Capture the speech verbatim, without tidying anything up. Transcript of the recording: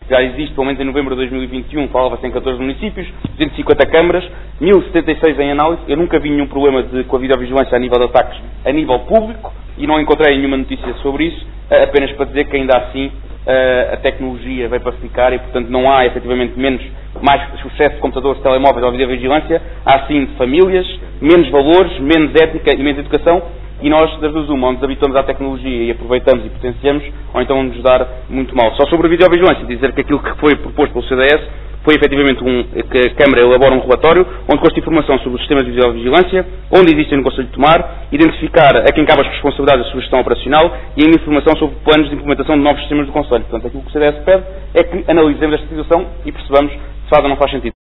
já existe, pelo menos em novembro de dois mil e vinte e um, falava-se em catorze municípios, duzentas e cinquenta câmaras, mil e setenta e seis em análise. Eu nunca vi nenhum problema de, com a videovigilância a nível de ataques a nível público e não encontrei nenhuma notícia sobre isso, apenas para dizer que ainda assim a tecnologia veio para ficar e, portanto, não há efetivamente menos, mais sucesso de computadores, telemóveis ou videovigilância, há sim de famílias, menos valores, menos ética e menos educação, e nós, das duas uma, ou nos habituamos à tecnologia e aproveitamos e potenciamos, ou então nos dar muito mal. Só sobre a videovigilância, dizer que aquilo que foi proposto pelo C D S foi efetivamente um, que a Câmara elabora um relatório onde consta informação sobre os sistemas de videovigilância, onde existem no Conselho de Tomar, identificar a quem cabe as responsabilidades da sua gestão operacional e ainda informação sobre planos de implementação de novos sistemas do Conselho. Portanto, aquilo que o C D S pede é que analisemos esta situação e percebamos se faz ou não faz sentido.